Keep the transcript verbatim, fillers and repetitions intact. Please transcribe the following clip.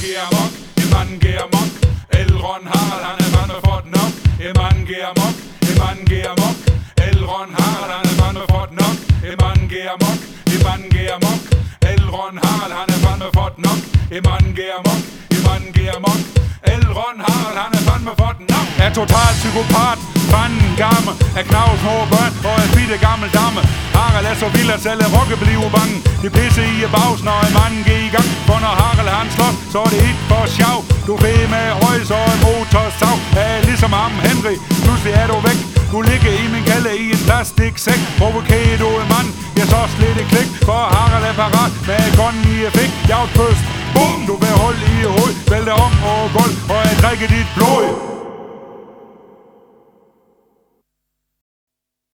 giver mok, en mand giver mok. Elrond Harald, han er fandme fået nok. En mand giver mok, en mand giver mok. Elrond Harald, han er fandme fået nok. En mand giver mok, en mand giver mok. Elrond Harald, han er fandme fået nok. En mand giver mok, en mand giver mok. Elrond Harald, han er fandme fået nok. Er total psykopat, fanden gammel. Er knavs små børn og er bitte gammel damme. Harald er så vild at selv rokke blive bange. Det pisse i bags, når en mand går i gang. For når Harald han slås, så er det hit for sjov. Du ved med højs og en motorsav. Er ligesom ham Henry, pludselig er du væk. Du ligger i min kalde i en plastiksæk. Provokerer du en mand, jeg så slet et klik. For Harald er parat med gunnen i effekt. Jeg først, bum, du vil holde i hoved. Vælte om og gulv, og jeg drikker dit blod.